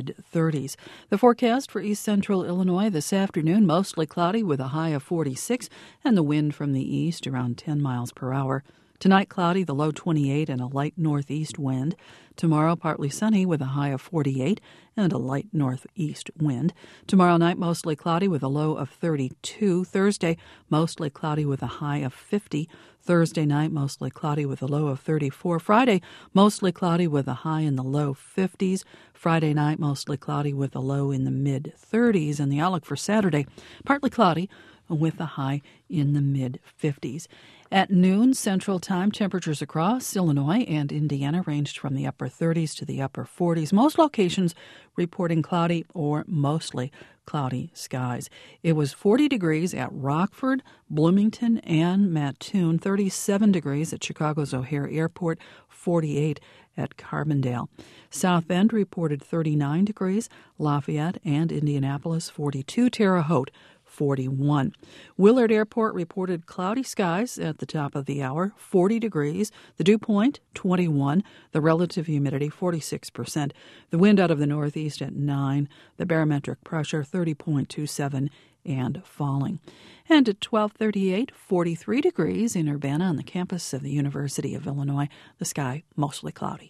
mid-30s. The forecast for east central Illinois this afternoon, mostly cloudy with a high of 46 and the wind from the east around 10 miles per hour. Tonight, cloudy, the low 28 and a light northeast wind. Tomorrow, partly sunny with a high of 48 and a light northeast wind. Tomorrow night, mostly cloudy with a low of 32. Thursday, mostly cloudy with a high of 50. Thursday night, mostly cloudy with a low of 34. Friday, mostly cloudy with a high in the low 50s. Friday night, mostly cloudy with a low in the mid-30s. And the outlook for Saturday, partly cloudy with a high in the mid-50s. At noon Central Time, temperatures across Illinois and Indiana ranged from the upper 30s to the upper 40s. Most locations reporting cloudy or mostly cloudy skies. It was 40 degrees at Rockford, Bloomington, and Mattoon, 37 degrees at Chicago's O'Hare Airport, 48 at Carbondale. South Bend reported 39 degrees, Lafayette and Indianapolis 42, Terre Haute 41. Willard Airport reported cloudy skies at the top of the hour, 40 degrees. The dew point, 21. The relative humidity, 46%. The wind out of the northeast at 9. The barometric pressure, 30.27 and falling. And at 12:38, 43 degrees in Urbana on the campus of the University of Illinois. The sky mostly cloudy.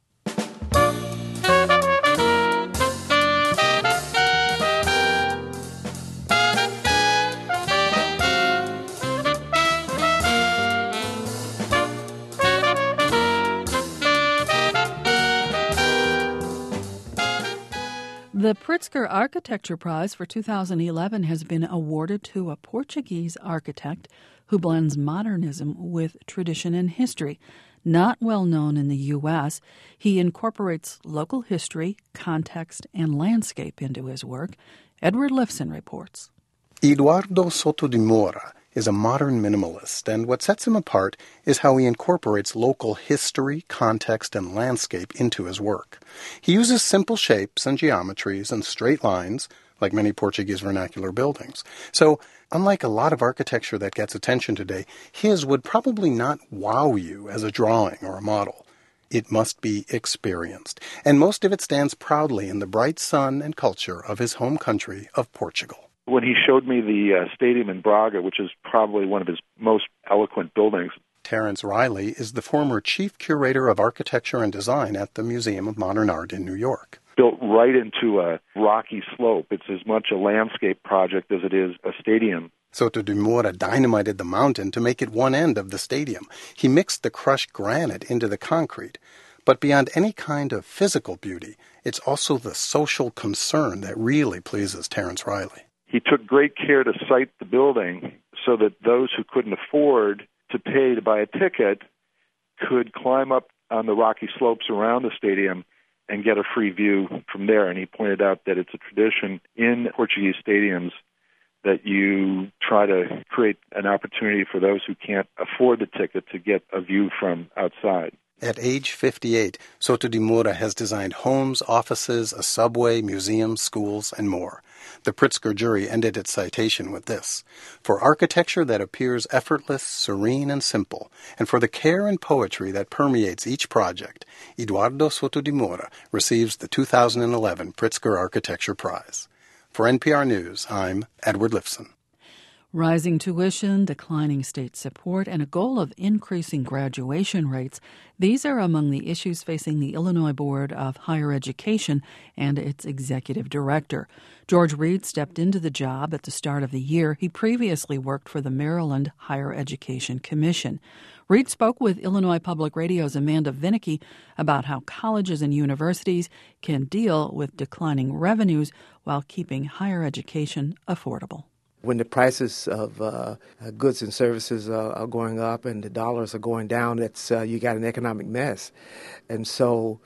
The Pritzker Architecture Prize for 2011 has been awarded to a Portuguese architect who blends modernism with tradition and history. Not well known in the U.S., he incorporates local history, context, and landscape into his work. Edward Lifson reports. Eduardo Soto de Moura is a modern minimalist, and what sets him apart is how he incorporates local history, context, and landscape into his work. He uses simple shapes and geometries and straight lines, like many Portuguese vernacular buildings. So, unlike a lot of architecture that gets attention today, his would probably not wow you as a drawing or a model. It must be experienced, and most of it stands proudly in the bright sun and culture of his home country of Portugal. When he showed me the stadium in Braga, which is probably one of his most eloquent buildings. Terence Riley is the former chief curator of architecture and design at the Museum of Modern Art in New York. Built right into a rocky slope. It's as much a landscape project as it is a stadium. Soto de Moura dynamited the mountain to make it one end of the stadium. He mixed the crushed granite into the concrete. But beyond any kind of physical beauty, it's also the social concern that really pleases Terence Riley. He took great care to site the building so that those who couldn't afford to pay to buy a ticket could climb up on the rocky slopes around the stadium and get a free view from there. And he pointed out that it's a tradition in Portuguese stadiums that you try to create an opportunity for those who can't afford the ticket to get a view from outside. At age 58, Soto de Moura has designed homes, offices, a subway, museums, schools, and more. The Pritzker jury ended its citation with this: for architecture that appears effortless, serene, and simple, and for the care and poetry that permeates each project, Eduardo Soto de Moura receives the 2011 Pritzker Architecture Prize. For NPR News, I'm Edward Lifson. Rising tuition, declining state support, and a goal of increasing graduation rates, these are among the issues facing the Illinois Board of Higher Education and its executive director. George Reed stepped into the job at the start of the year. He previously worked for the Maryland Higher Education Commission. Reed spoke with Illinois Public Radio's Amanda Vinicky about how colleges and universities can deal with declining revenues while keeping higher education affordable. When the prices of goods and services are going up and the dollars are going down, it's you got an economic mess. And so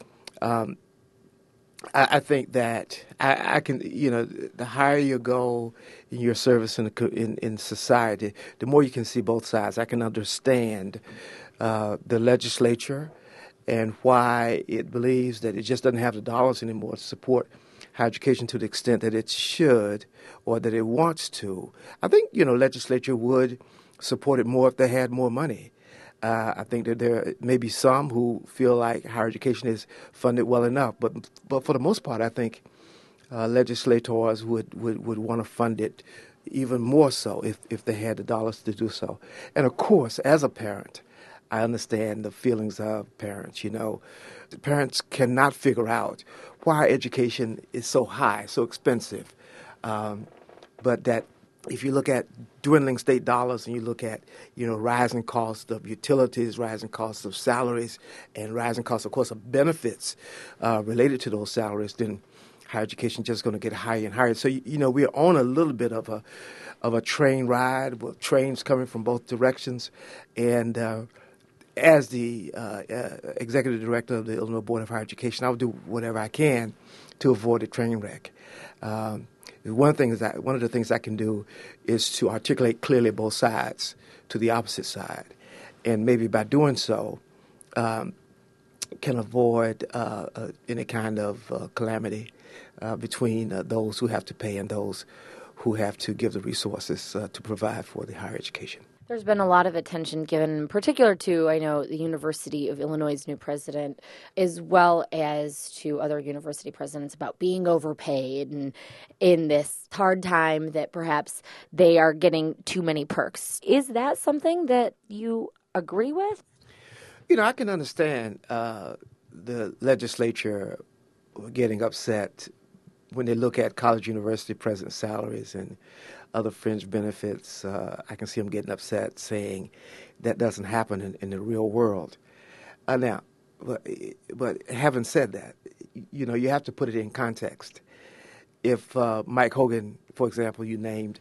I think that I can, the higher you go in your service in society, the more you can see both sides. I can understand the legislature and why it believes that it just doesn't have the dollars anymore to support higher education to the extent that it should or that it wants to. I think, legislature would support it more if they had more money. I think that there may be some who feel like higher education is funded well enough, but for the most part, I think legislators would want to fund it even more so if they had the dollars to do so. And of course, as a parent, I understand the feelings of parents. The parents cannot figure out why education is so high, so expensive, but that if you look at dwindling state dollars and you look at, rising costs of utilities, rising costs of salaries, and rising costs, of course, of benefits related to those salaries, then higher education is just going to get higher and higher. So, we're on a little bit of a train ride with trains coming from both directions. And as the executive director of the Illinois Board of Higher Education, I will do whatever I can to avoid a train wreck. One of the things I can do is to articulate clearly both sides to the opposite side, and maybe by doing so, can avoid any kind of calamity between those who have to pay and those who have to give the resources to provide for the higher education. There's been a lot of attention given in particular to, I know, the University of Illinois' new president, as well as to other university presidents about being overpaid and in this hard time that perhaps they are getting too many perks. Is that something that you agree with? I can understand the legislature getting upset when they look at college university president salaries and other fringe benefits. I can see them getting upset, saying that doesn't happen in the real world. Now, but having said that, you have to put it in context. If Mike Hogan, for example, you named,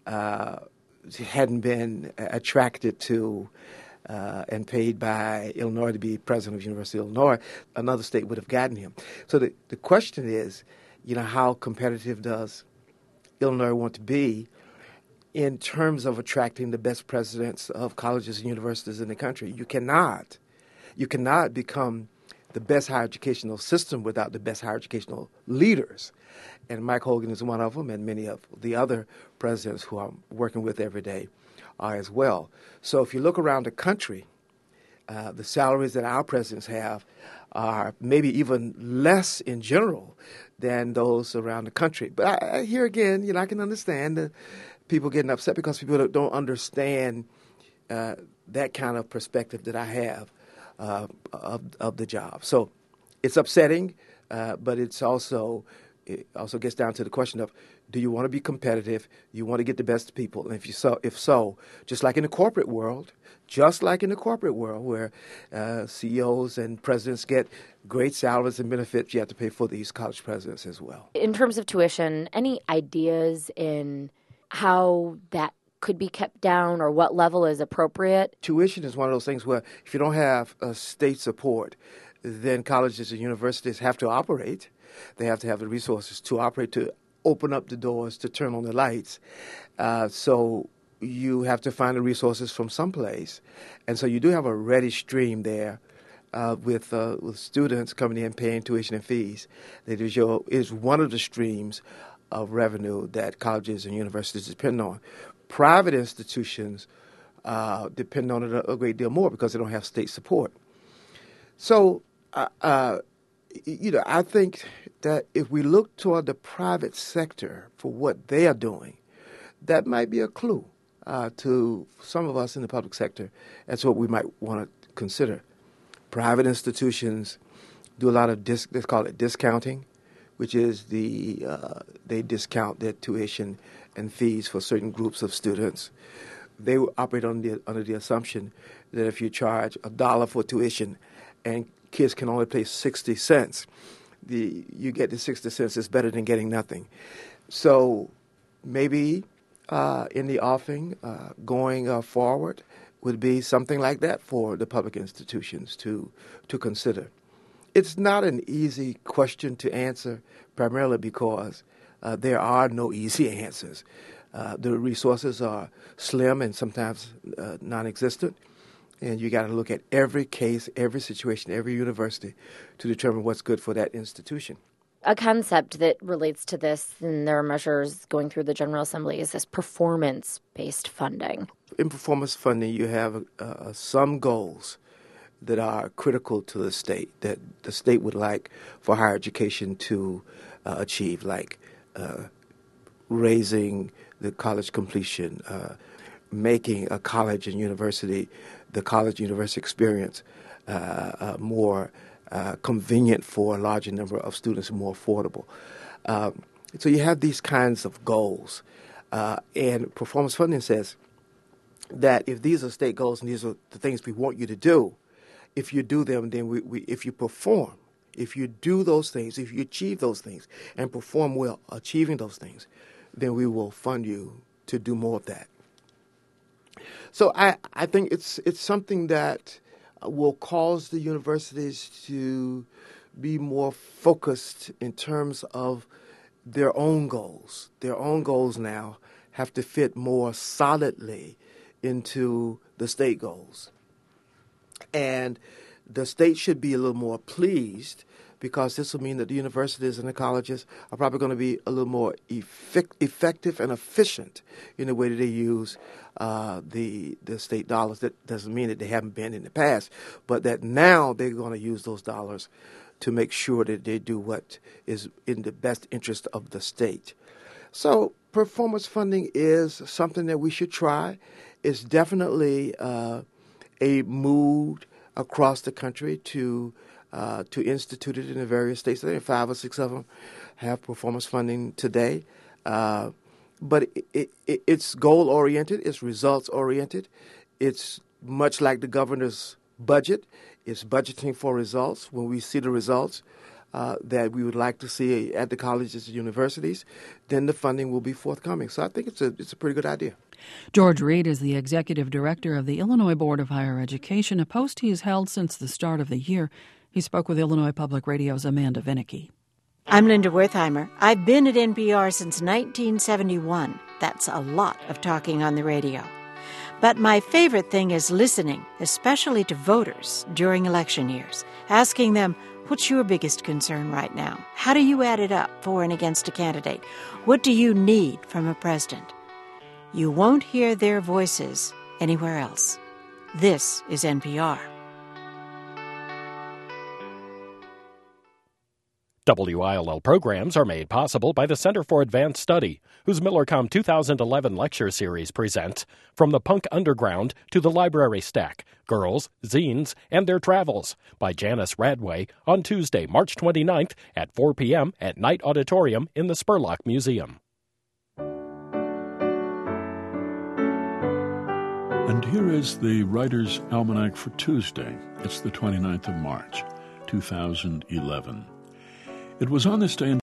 hadn't been attracted to and paid by Illinois to be president of the University of Illinois, another state would have gotten him. So the question is, how competitive does Illinois want to be in terms of attracting the best presidents of colleges and universities in the country? You cannot become the best higher educational system without the best higher educational leaders. And Mike Hogan is one of them, and many of the other presidents who I'm working with every day are as well. So if you look around the country, the salaries that our presidents have are maybe even less in general than those around the country. But here again, I can understand people getting upset because people don't understand that kind of perspective that I have of the job. So it's upsetting, but it also gets down to the question of, do you want to be competitive? Do you want to get the best people? And if so, just like in the corporate world where CEOs and presidents get great salaries and benefits, you have to pay for these college presidents as well. In terms of tuition, any ideas in how that could be kept down or what level is appropriate? Tuition is one of those things where if you don't have state support, then colleges and universities have to operate. They have to have the resources to operate, to open up the doors, to turn on the lights. So you have to find the resources from someplace. And so you do have a ready stream there with students coming in paying tuition and fees. That is one of the streams of revenue that colleges and universities depend on. Private institutions depend on it a great deal more because they don't have state support. So, I think that if we look toward the private sector for what they are doing, that might be a clue to some of us in the public sector. That's what we might want to consider. Private institutions do a lot of they call it discounting, which is they discount their tuition and fees for certain groups of students. They operate under the assumption that if you charge $1 for tuition and kids can only pay 60 cents, you get the 60 cents is better than getting nothing. So maybe in the offing going forward would be something like that for the public institutions to consider. It's not an easy question to answer, primarily because there are no easy answers. The resources are slim and sometimes non-existent, and you got to look at every case, every situation, every university to determine what's good for that institution. A concept that relates to this, and there are measures going through the General Assembly, is this performance-based funding. in performance funding, you have some goals that are critical to the state, that the state would like for higher education to achieve, like raising the college completion, making a college and university, the college-university experience more convenient for a larger number of students and more affordable. So you have these kinds of goals. And performance funding says that if these are state goals and these are the things we want you to do, if you do them, then if you perform, if you do those things, if you achieve those things and perform well achieving those things, then we will fund you to do more of that. So I think it's something that will cause the universities to be more focused in terms of their own goals. Their own goals now have to fit more solidly into the state goals. And the state should be a little more pleased, because this will mean that the universities and the colleges are probably going to be a little more effective and efficient in the way that they use the state dollars. That doesn't mean that they haven't been in the past, but that now they're going to use those dollars to make sure that they do what is in the best interest of the state. So performance funding is something that we should try. It's definitely a mood across the country to institute it in the various states. I think 5 or 6 of them have performance funding today. But it's goal-oriented. It's results-oriented. It's much like the governor's budget. It's budgeting for results. When we see the results that we would like to see at the colleges and universities, then the funding will be forthcoming. So I think it's a pretty good idea. George Reed is the executive director of the Illinois Board of Higher Education, a post he has held since the start of the year. He spoke with Illinois Public Radio's Amanda Vinicky. I'm Linda Wertheimer. I've been at NPR since 1971. That's a lot of talking on the radio. But my favorite thing is listening, especially to voters during election years, asking them, what's your biggest concern right now? How do you add it up for and against a candidate? What do you need from a president? You won't hear their voices anywhere else. This is NPR. WILL programs are made possible by the Center for Advanced Study, whose Millercom 2011 lecture series presents From the Punk Underground to the Library Stack, Girls, Zines, and Their Travels by Janice Radway on Tuesday, March 29th at 4 p.m. at Knight Auditorium in the Spurlock Museum. And here is the Writer's Almanac for Tuesday. It's the 29th of March, 2011. It was on this day in